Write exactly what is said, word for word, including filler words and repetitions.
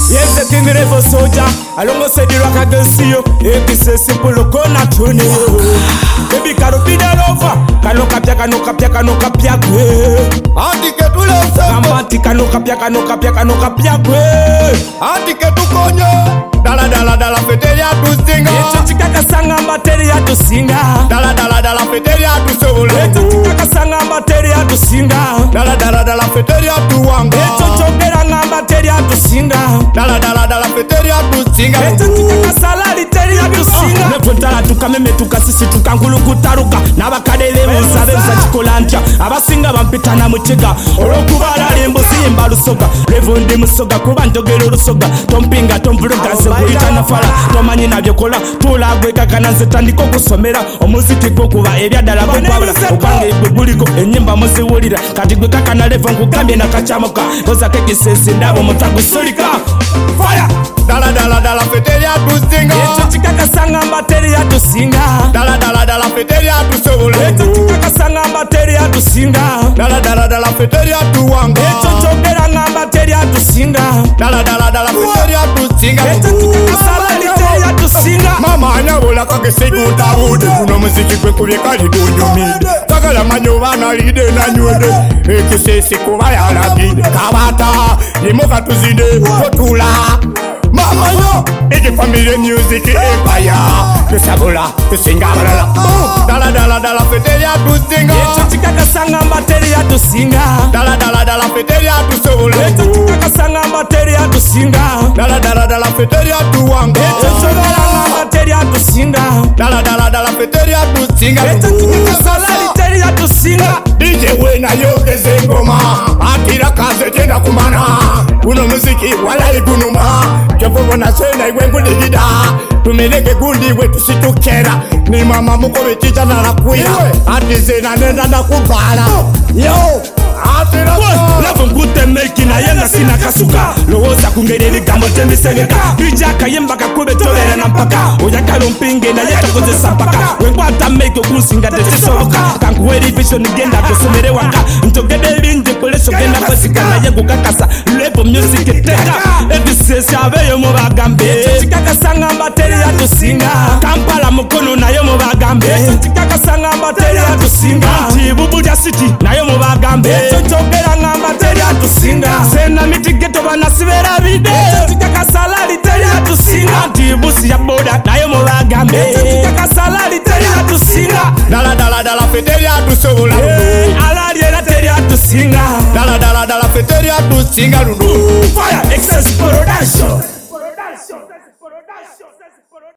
Yes, the king level soldier. Alongside the rock against you. If it's a simple look on a tune. Baby, can you be that over? Can you capture, can you capture, can you capture? Anti que tu le Amati, can you capture, can you capture, can you capture? Anti que tu coño. Dala dala dala feteria tu singa. Echo chika kasanga materia tu singa. Dala dala dala feteria tu solo. Echo chika kasanga materia tu singa. Dala dala dala feteria tu wanga. Echo chokera nga materia tu singa. Dala dala dala feteria tu singa. Echo chika kasala literia tu singa. Nepontala tukameme tukasisi tukankulu kutaruka. Nabakadele musabe msachikolantia. Abasinga bampitana muchiga. Olokubala limbo simba lusoga. Revondi musoga kuba njogero lusoga. Tompinga tomvuruga Kuita na fala, tomanyi na byokola tula gweka kana nzetandiko kusomera omuziki gwo kuba ebyadala gwo kwabula okwange igbuliko enyimba muziwulira kati gwe kakana levo nkugambye nakachamuka koza kekisesi ndabo mutagu sulika fire dala dala dala feteria tusinga echo chikakasanga materia tusinga dala dala dala feteria tusobola echo chikakasanga materia tusinga dala dala dala feteria tuwanga echo chogera nga materia tusinga dala dala dala feteria tusinga Mama anyabola kagese gutabude kuno muziki kwe kubye kali dunyumide Tagala manyobana lide na nywede Ekisesi kuba yalagide Kabata Yimoka tuzide Kotula Mama yo Ege family music empire Tusabula Tusinga balala Dala dala dala feteria tusinga Echo chikakasanga materia tusinga Dala dala dala feteria tusobola Echo chikakasanga materia tusinga Dala dala dala feteria tuwanga Echo chogera materia tusinga Dala dala dala feteria tusinga Echo chikakasala literia tusinga D J wena yogeze ngoma Akira kaze tenda kumana Kuno muziki wala igunuma Kefo wana sena iwe nguligida Tumeleke gundi we tusitukera Ni mama muko beticha na lakuya Atize na nenda na kubala Yo Atira Lavo ngute meki na yenga sina kasuka Lowoza kungere ligambo temi segeka Bijaka yemba kakube tolere na mpaka Oyaka lumpinge na yeto koze sampaka Wengwa ata meki okusinga tete soroka Kankuweri vision genda kusumere waka Ntogede linje poleso genda kwesika na yengu kakasa Levo music teka Evisesi aveyo mubagambe Echo chikakasanga materia tusinga Kampala mukono na yo mubagambe Echo chikakasanga materia tusinga Tibubuja city na yo mubagambe Echo chogera nga materia tusinga Sena mitigeto banasibera bide Echo chikakasala literia tusinga Tibusi ya boda na yo mubagambe Echo chikakasala literia tusinga Dala dala dala feteria tusobola Alari era teria tusinga Dala dala dala feteria tusinga Ludu Fire excess production